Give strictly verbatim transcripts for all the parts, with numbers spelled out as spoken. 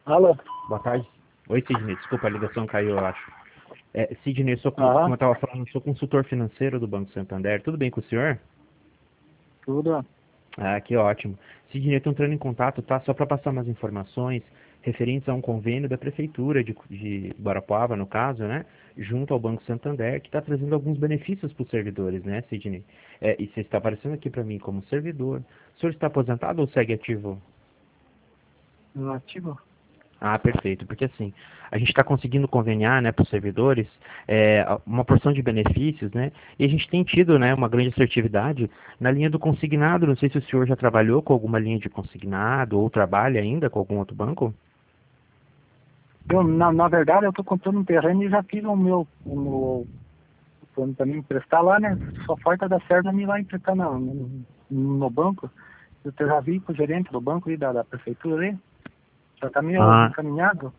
Alô? Boa tarde. Oi, Sidney. Desculpa, a ligação caiu, eu acho. É, Sidney, eu sou, con- como Aham, eu estava falando, eu sou consultor financeiro do Banco Santander. Tudo bem com o senhor? tudo. Ah, que ótimo. Sidney, eu estou entrando em contato, tá? Só para passar umas informações referentes a um convênio da Prefeitura de, de Guarapuava, no caso, né? Junto ao Banco Santander, que está trazendo alguns benefícios para os servidores, né, Sidney? É, e você está aparecendo aqui para mim como servidor. O senhor está aposentado ou segue ativo? Nativo? Ah, perfeito, porque assim, a gente está conseguindo conveniar, né, para os servidores é, uma porção de benefícios, né, e a gente tem tido, né, uma grande assertividade na linha do consignado. Não sei se o senhor já trabalhou com alguma linha de consignado ou trabalha ainda com algum outro banco. Eu, na, na verdade, eu tô comprando um terreno e já fiz o meu, o meu, plano pra mim emprestar lá, né? Só falta dar certo a mim lá emprestar no, no, no banco. Eu já vi com o gerente do banco aí, da, da prefeitura aí. Já tá meio Ah, encaminhado.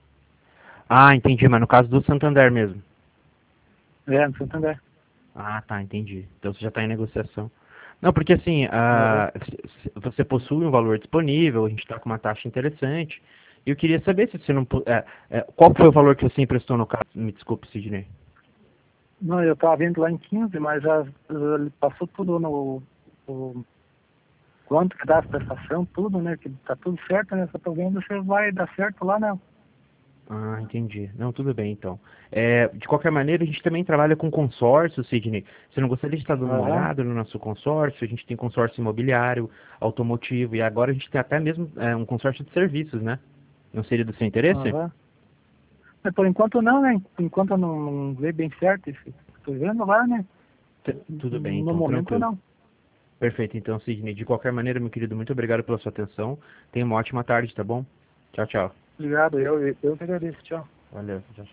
ah, entendi, mas no caso do Santander mesmo. É, no Santander. Ah, tá, entendi. Então você já está em negociação. Não, porque assim, Aham. ah, se- se você possui um valor disponível, a gente está com uma taxa interessante. E eu queria saber se você não. pu- é, é, qual foi o valor que você emprestou no caso? Me desculpe, Sidney. Não, eu tava vendo lá em quinze, mas já já ele passou tudo no, o quanto que dá a prestação, tudo, né? Que tá tudo certo, né? Só tô vendo se vai dar certo lá, né? Ah, entendi. Não, tudo bem então. É, de qualquer maneira, a gente também trabalha com consórcio, Sidney. Você não gostaria de estar dando uma Aham, olhada no nosso consórcio? A gente tem consórcio imobiliário, automotivo e agora a gente tem até mesmo é, um consórcio de serviços, né? Não seria do seu interesse? aham. Mas por enquanto não, né? Enquanto não, não vê bem certo esse que tô vendo lá, né? T- tudo bem, No então, momento tranquilo. não. Perfeito, então, Sidney. De qualquer maneira, meu querido, muito obrigado pela sua atenção. Tenha uma ótima tarde, tá bom? Tchau, tchau. Obrigado, eu, eu que agradeço, tchau. Valeu. Tchau, tchau.